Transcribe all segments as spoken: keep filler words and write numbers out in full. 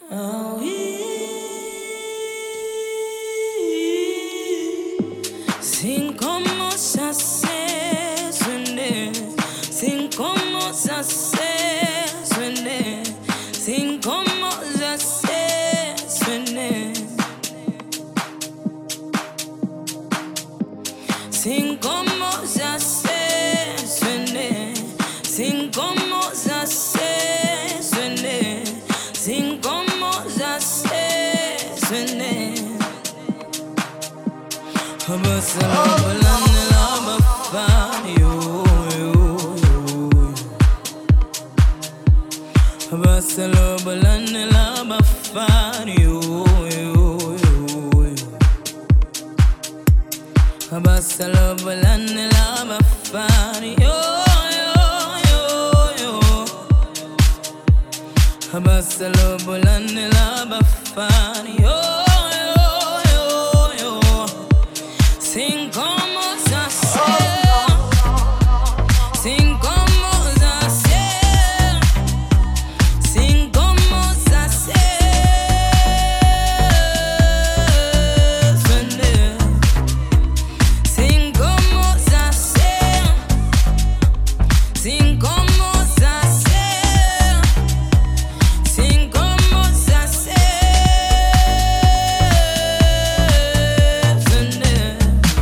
Ah oui, sin como se hace suene, sin como se hace suene, sin como se hace suene, sin como se hace suene, sin como se hace suene, sin como se hace suene. Abasalo balane la bafani yo yo yo. Abasalo balane la bafani yo yo yo. Abasalo balane la bafani yo yo yo yo. Abasalo balane la bafani yo. Sin como se hace, sin como se hace, sin como se hace, suene, sin como se hace, sin como se hace, sin como se hace, suene.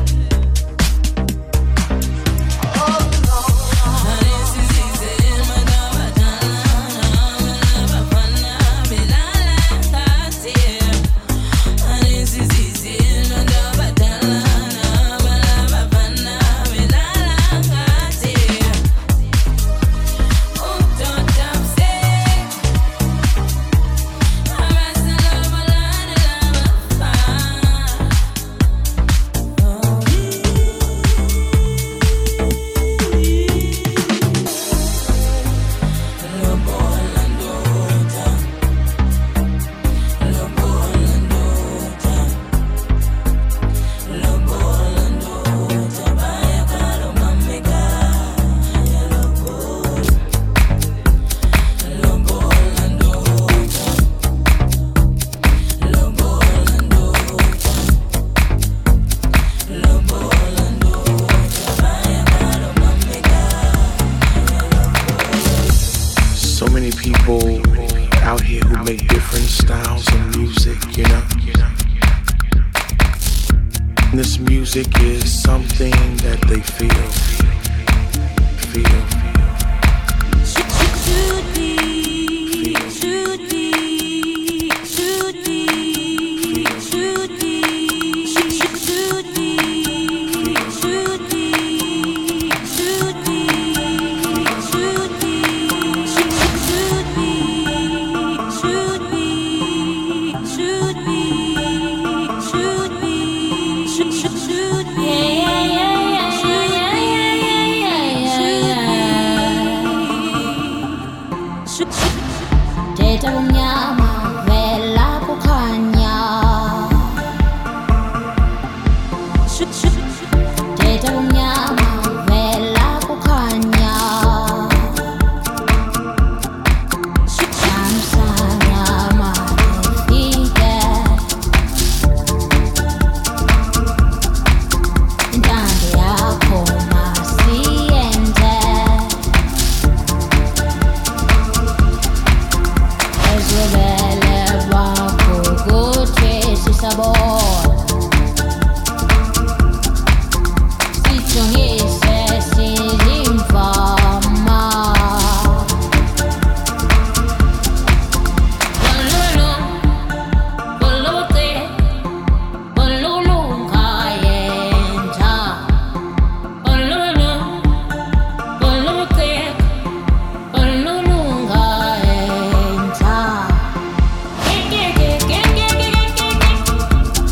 So many people out here who make different styles of music, you know. This music is something that they feel, feel. Should be, should be, should be, should be, should be, should be, should be, should be, should be, should be, should be, should be, should be, yeah, yeah, yeah, yeah, yeah, yeah. Teta umnyama vela kukhanya. Teta umnyama vela kukhanya. Shamsana mafike. Intando yakho masiyenze. Ezwele bakho kuthi sisabona. Sijongise sizimfama. Bololo, bolote, bololunga yenja. Bololo, bolote, bololunga yenja.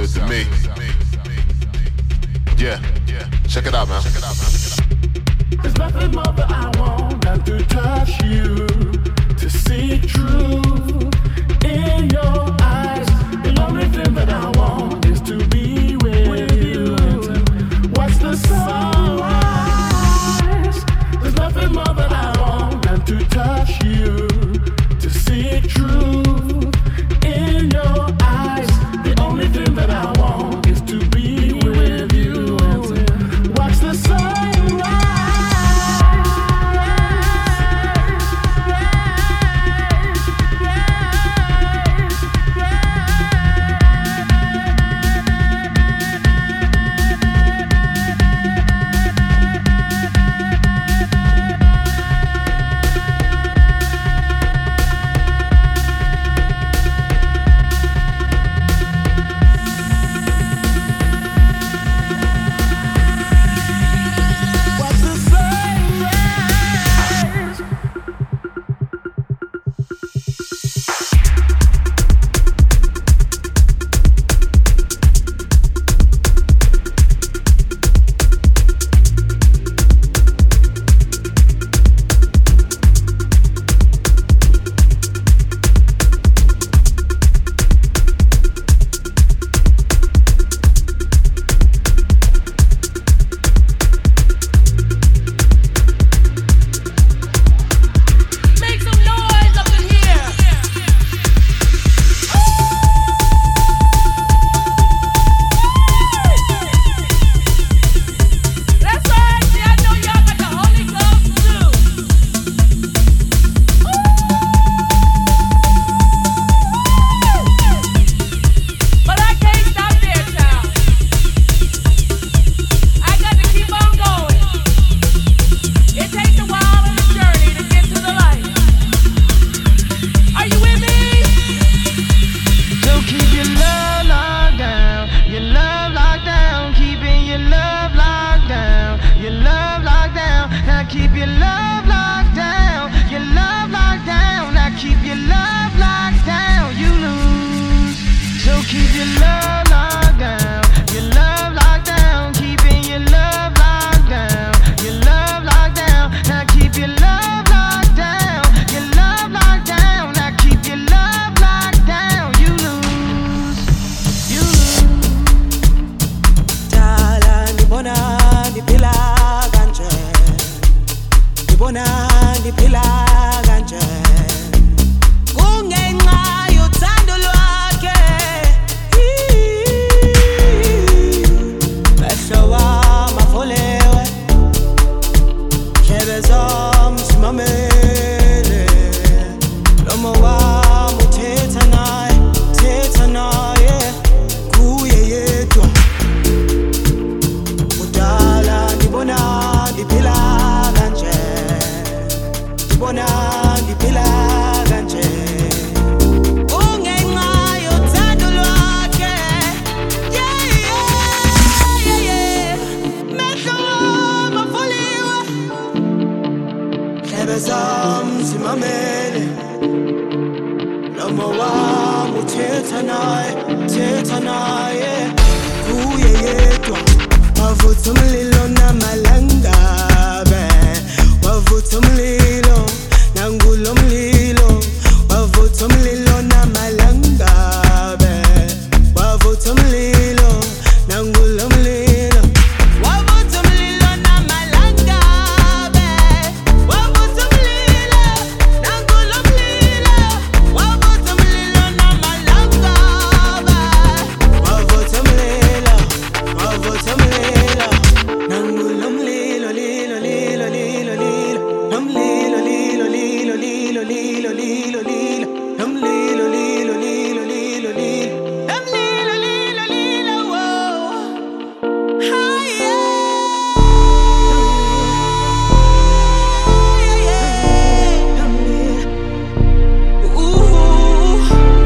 good to me. Yeah, check it out, man. There's nothing more that I want than to touch you, to see truth in your eyes. The only thing that I want is to be with you and watch the sunrise. There's nothing more that I want than to touch you, to see truth in your eyes. The only thing that I want is to be with you and watch the sunrise.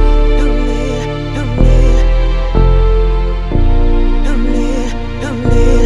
Dum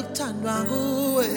uthandwa nguwe.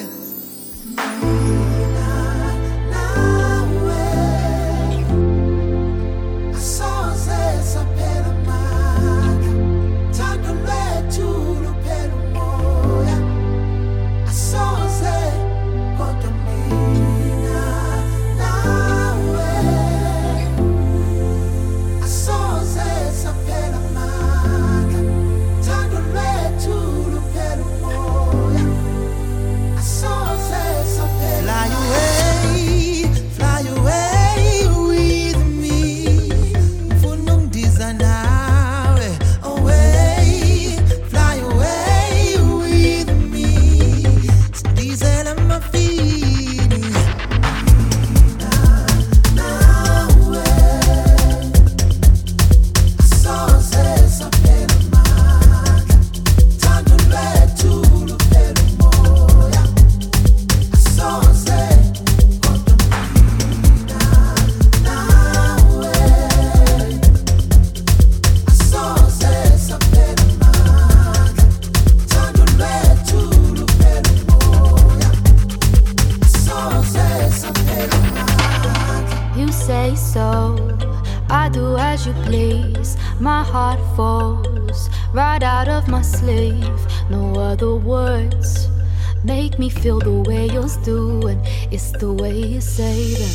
Feel the way yours do, and it's the way you say them.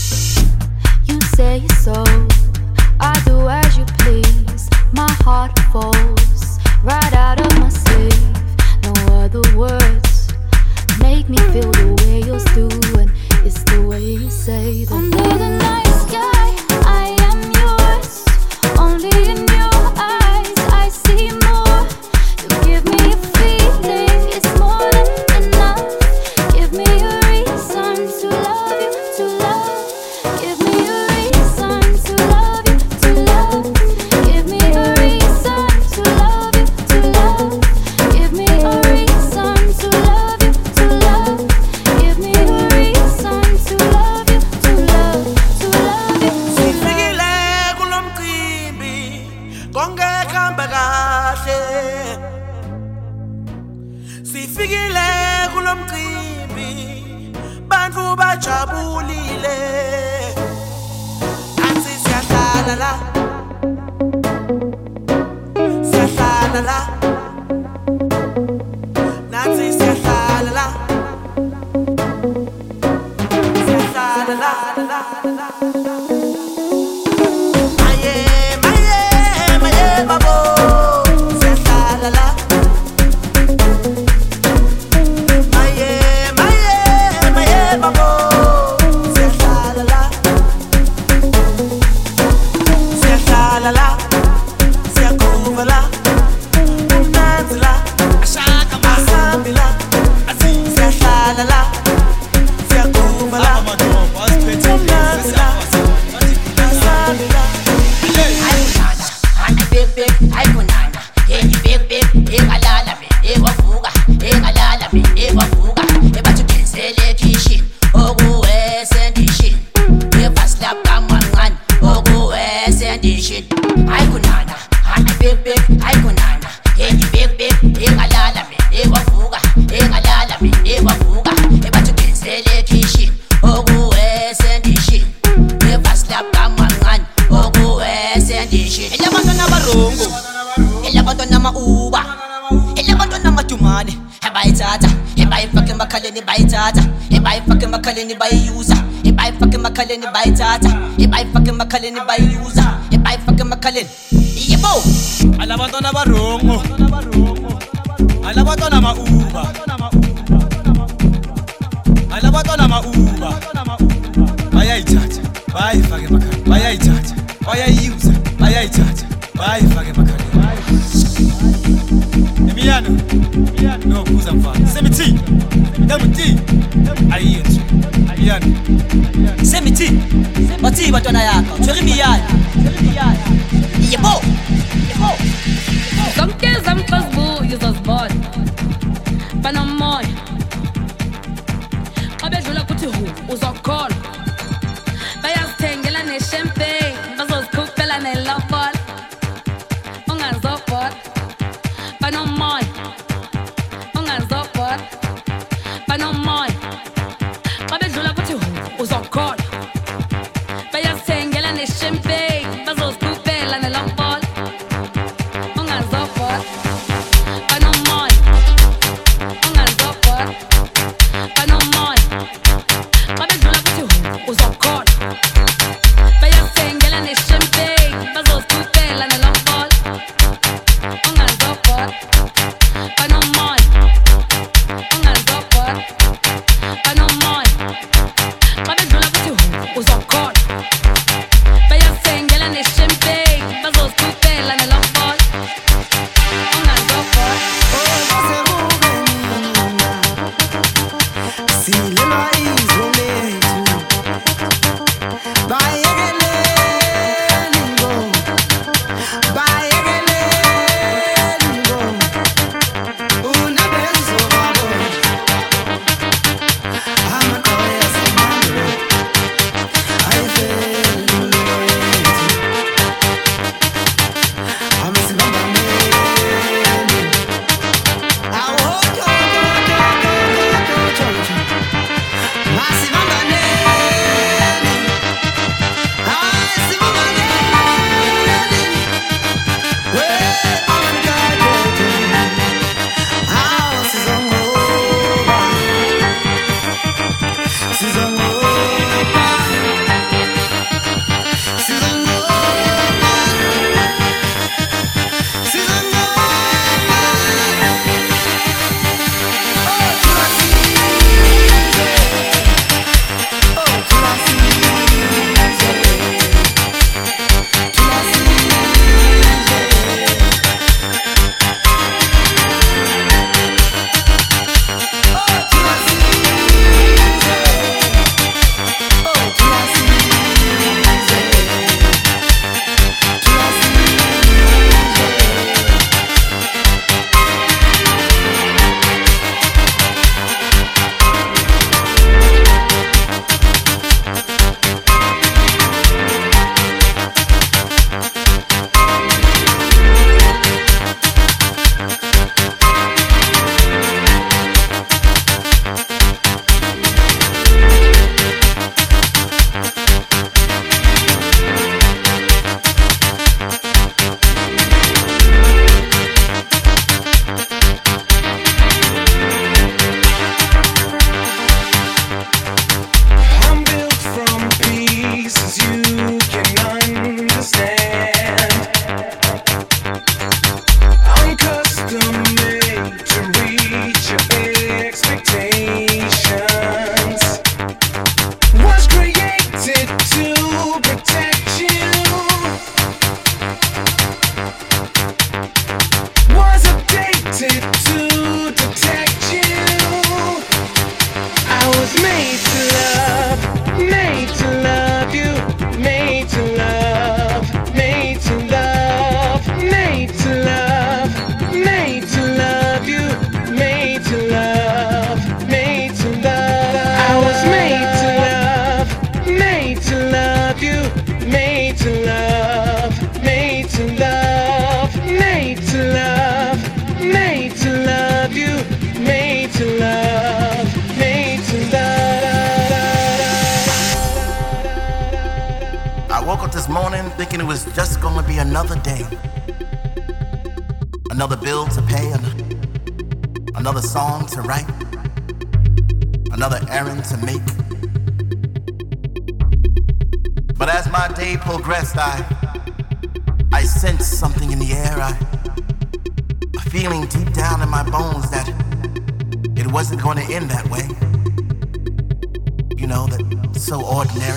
You say so, I do as you please. My heart falls right out of my sleeve. No other words make me feel the way yours do, and it's the way you say them. Under the night sky, I am yours. Only in your eyes I see more. You give me a feeling, it's more than enough. Give me a reason to love you, to love. Give me a reason to love you, to love. Give me a reason to love you, to love. Give me a reason to love you, to love. Give me a reason to love you, to love, to love you. Sifikile kulomcimbi konke kuhamba kahle. Sifikile kulomcimbi bantfu bajabulile. Nansi siyahlala la, siyahlala la. Nansi siyahlala la, siyahlala la. Maye, maye, maye babo, siyahlala la. Maye, maye, maye babo, siyahlala la. Siyahlala la, siyakuva la, umnanzi la, asambi la, siyahlala la, siyakuva la, umnanzi la, asambi la. Makalini by user, if I fucking Makalini by tata, if I fucking Makalini by user, if I fucking Makalin. Yebo! Alabatona barongo, alabatona mauba, alabatona mauba. Baya itata, baya fucking Makalini, baya itata, baya user, baya itata, baya fucking Makalini. Emiliano, no kuza mfano. Semiti, Semiti, ayiyenze. Emiliano, Semiti, bati batona yako, tshwere miyana. Yebo, yebo. Somke zamfazbu yizosbot. Panamoy. Abedlula kuthi hu uzokhola. Bayazithengela ne-champagne, bazozikhuphela ne-lafol. Ungazobot. Panamoy. Ungazobot. made to love, made to love you, made to love, made to love, made to love, made to love you, made to love, made to love. I was made to love, made to love you, made to love, made to love, made to love, made to love you, made to love, made to love. I woke up this morning thinking it was just gonna be another day. Another bill to pay, another song to write, another errand to make. But as my day progressed, I I sensed something in the air. I, a feeling deep down in my bones that it wasn't going to end that way. You know, that so ordinary.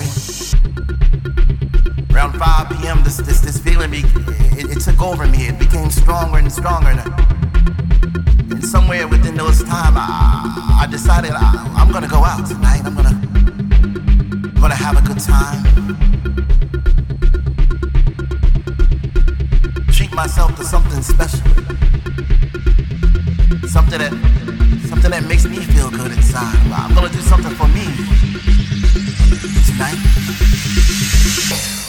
Around five p.m., this this this feeling be, it, it took over me. It became stronger and stronger. And, and somewhere within those time, I, I decided I, I'm gonna go out tonight. I'm gonna I'm gonna have a good time. Treat myself to something special. Something that something that makes me feel good inside. I'm gonna do something for me tonight.